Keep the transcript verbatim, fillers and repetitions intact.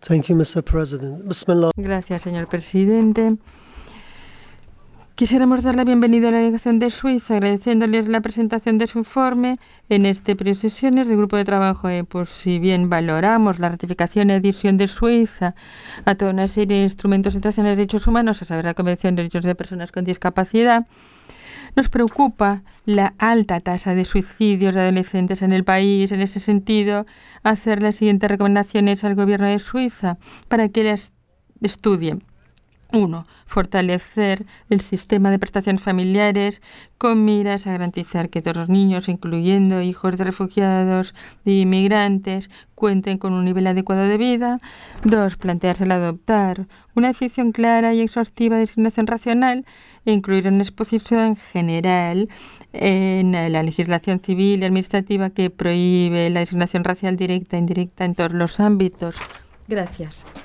Thank you, mister President. Bismillah. Gracias, señor presidente. Quisiéramos dar la bienvenida a la delegación de Suiza, agradeciéndoles la presentación de su informe en este periodo de sesiones del grupo de trabajo. Eh, pues si bien valoramos la ratificación y adhesión de Suiza a toda una serie de instrumentos internacionales de derechos humanos, a saber, la Convención de Derechos de Personas con Discapacidad, nos preocupa la alta tasa de suicidios de adolescentes en el país. En ese sentido, hacer las siguientes recomendaciones al Gobierno de Suiza para que las estudie. Uno, fortalecer el sistema de prestaciones familiares con miras a garantizar que todos los niños, incluyendo hijos de refugiados e inmigrantes, cuenten con un nivel adecuado de vida. Dos, plantearse el adoptar una definición clara y exhaustiva de discriminación racial e incluir una exposición general en la legislación civil y administrativa que prohíbe la discriminación racial directa e indirecta en todos los ámbitos. Gracias.